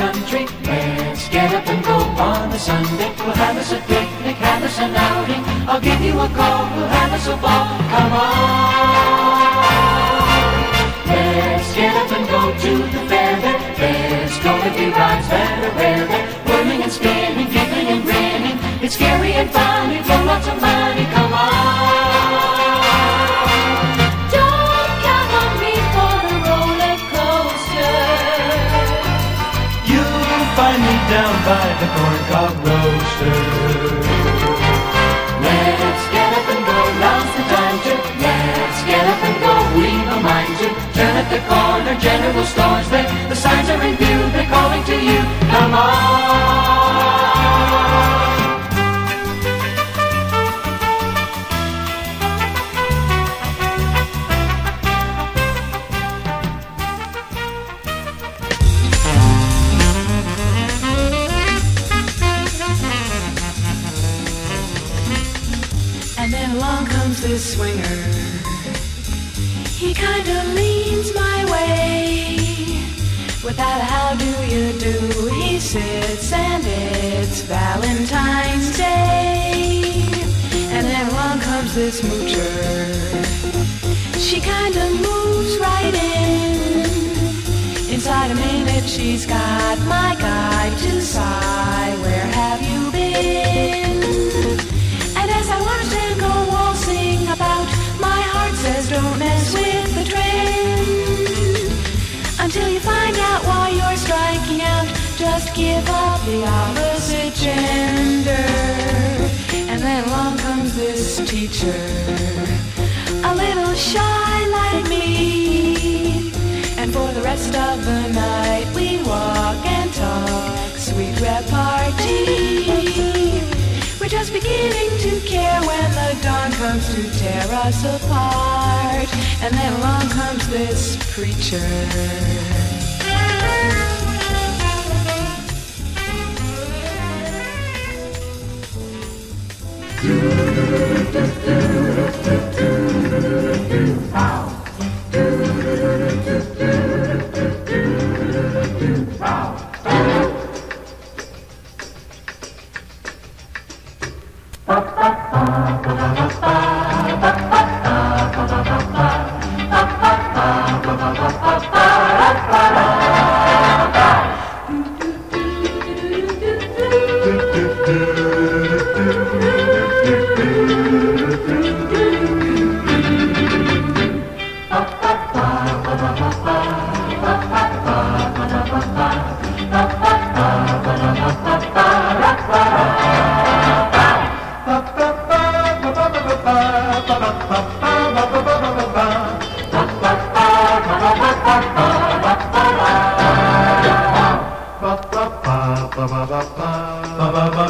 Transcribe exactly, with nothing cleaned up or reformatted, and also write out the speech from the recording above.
country. Let's get up and go on a Sunday. We'll have us a picnic, have us an outing. I'll give you a call, we'll have us a ball. Come on. Let's get up and go to the fair there. There's going to be rides that are rare there. Whirling and spinning, giggling and grinning. It's scary and funny, for lots of money. Come on. Don't count on me for the roller coaster. You'll find me down by the corncob roaster. Let's get up and go, now's the time to. Let's get up and go, we've a mind to. Turn at the corner, general stores there. The signs are in view, they're calling to you. Come on. And then along comes this swinger. He kinda leans my way. Without a how do you do, he sits and it's Valentine's Day. And then along comes this moocher. She kinda moves right in. Inside a minute she's got my guide to sigh. Where have you been? And as I watch them go waltzing about, my heart says don't mess with the trend. Until you find out why you're striking out, just give up the opposite gender. And then along comes this teacher, a little shy like me. And for the rest of the night we walk and talk, sweet repartee. We're just beginning to care when the dawn comes to tear us apart. And then along comes this preacher. Ba ba ba